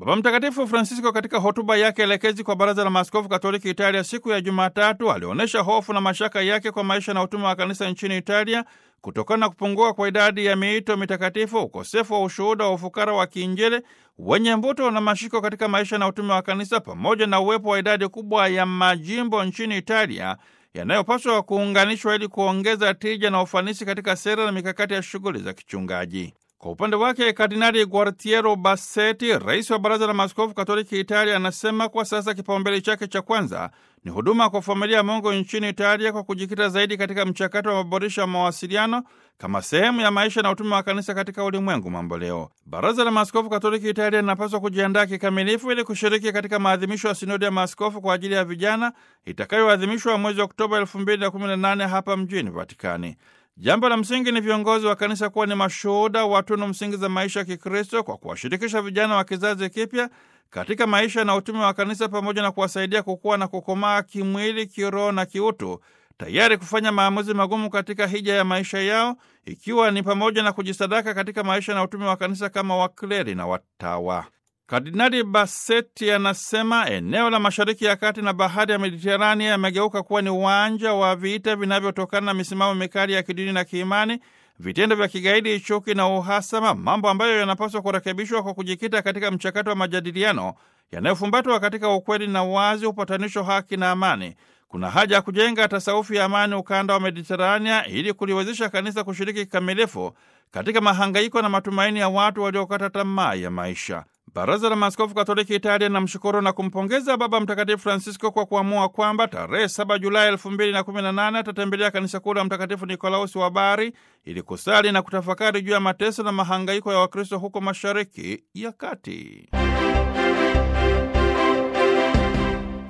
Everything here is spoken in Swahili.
Baba Mtakatifu Francisco katika hotuba yake elekezi kwa Baraza la Maaskofu Katoliki Italia siku ya Jumatatu alionyesha hofu na mashaka yake kwa maisha na utume wa kanisa nchini Italia kutokana na kupungua kwa idadi ya miito mitakatifu, ukosefu wa ushuhuda wa ufukara wa kiinjili wenye mvuto na mashiko katika maisha na utume wa kanisa, pamoja na uwepo wa idadi kubwa ya majimbo nchini Italia yanayopaswa kuunganishwa ili kuongeza tija na ufanisi katika sera na mikakati ya shughuli za kichungaji. Kwa upande wake, Kardinali Gualtiero Bassetti, rais wa Baraza la Maaskofu Katoliki Italia, anasema kwa sasa kipaumbele chake cha kwanza ni huduma kwa familia ya Mungu nchini Italia, kwa kujikita zaidi katika mchakato wa maboresho ya mawasiliano kama sehemu ya maisha na utume wa kanisa katika ulimwengu mamboleo. Baraza la Maaskofu Katoliki Italia linapaswa kujiandaa kikamilifu ili kushiriki katika maadhimisho ya sinodi ya maaskofu kwa ajili ya vijana itakayoadhimishwa mwezi Oktoba 2018 hapa mjini Vatikani. Jambo la msingi ni viongozi wa kanisa kuwa ni mashuhuda wa tunu msingi za maisha ya Kikristo kwa kuwashirikisha vijana wa kizazi kipya katika maisha na utume wa kanisa, pamoja na kuwasaidia kukua na kukomaa kimwili, kiroho na kiutu, tayari kufanya maamuzi magumu katika hija ya maisha yao, ikiwa ni pamoja na kujisadaka katika maisha na utume wa kanisa kama wakleri na watawa. Kardinali Bassetti anasema eneo la Mashariki ya Kati na bahari ya Mediterania yamegeuka kuwa ni uwanja wa vita vinavyotokana na misimamo mikali ya kidini na kiimani, vitendo vya kigaidi, chuki na uhasama, mambo ambayo yanapaswa kurekebishwa kwa kujikita katika mchakato wa majadiliano yanayofumbatwa katika ukweli na wazi, upatanisho, haki na amani. Kuna haja ya kujenga tasawufu ya amani ukanda wa Mediterania ili kuliwezesha kanisa kushiriki kikamilifu katika mahangaiko na matumaini ya watu waliokata tamaa ya maisha. Baraza la Maaskofu Katoliki Italia namshukuru na kumpongeza Baba Mtakatifu Francisco kwa kuamua kwamba tarehe 7 Julai 2018 atatembelea kanisa kuu la Mtakatifu Nikolausi wa Bari ili kusali na kutafakari juu ya mateso na mahangaiko ya Wakristo huko Mashariki ya Kati.